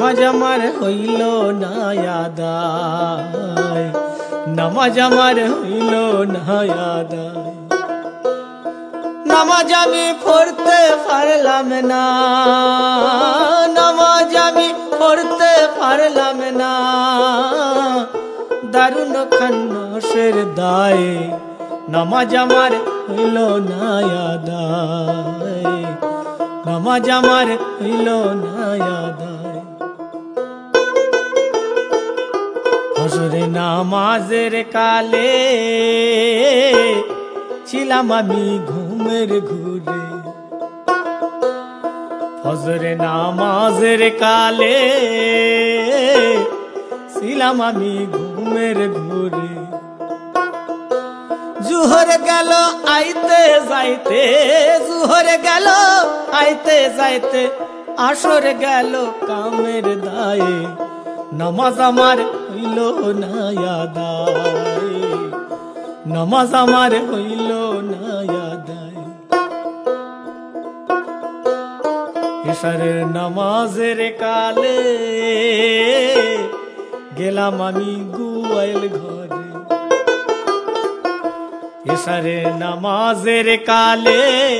নামাজ আমার হইল না আদায়, নামাজ আমার হইল না আদায়। নামাজ আমি পড়তে পারলাম না, নামাজ আমি পড়তে পারলাম না, দারুণ খান্নসের দায়ে নামাজ আমার হইল না আদায়, নামাজ আমার হইল না আদায়। হজরে নামাজের কালে ছিলাম আমি ঘুমের ঘুরে, ফজরে নামাজের কালে ছিলাম আমি ঘুমের ঘুরে। জুহর গেল আইতে যাইতে, জুহর গেল আইতে যাইতে, আসর গেল কামের দায়ে নামাজ আমার হইল না আদায়, নামাজ আমার হইল না আদায়। এশারের নামাজের কালে গেলাম আমি গুয়াইল ঘরে, এশারের নামাজের কালে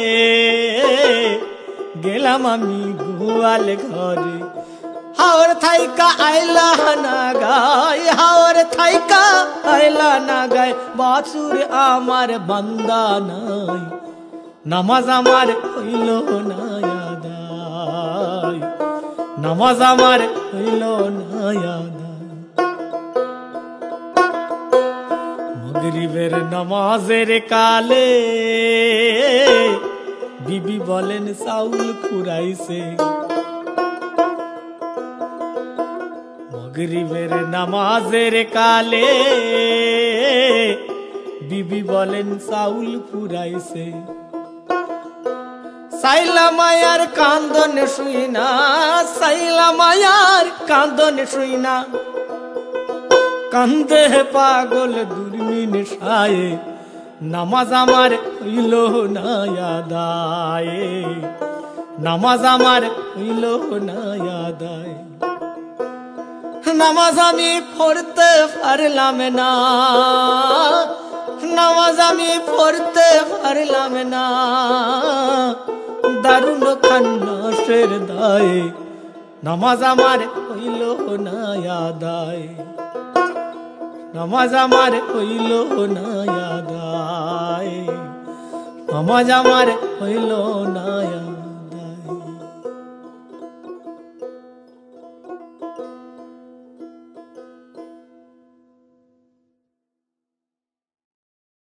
গেলাম আমি গুয়াল ঘরে। হাওর থাইকা আইলা না গায়, হাওর থাইকা আইলা না গায়, বাছুর আমার বান্দা নাই, নামাজ আমার হইল না আদায়, নামাজ আমার হইল না আদায়। মাগরিবের নামাজের কালে বিবি বলেন চাউল ফুরাইছে, মাগরিবের নামাজের কালে বিবি বলেন চাউল ফুরাইছে। সাইলা মায়ার কান্দন শুই না, সাইলা মায়ার কান্দন শুই না, কান্দে পাগল দুর্মিন সায়ে নামাজ আমার হইল না আদায়, নামাজ আমার হইল না আদায়। নামাজ আমি পড়তে পারলাম না, নামাজ আমি পড়তে পারলাম না, দারুণ খান্নসের দায়ে নামাজ আমার হইল না আদায়, নামাজ আমার হইল না আদায়, নামাজ আমার হইল না আদায়।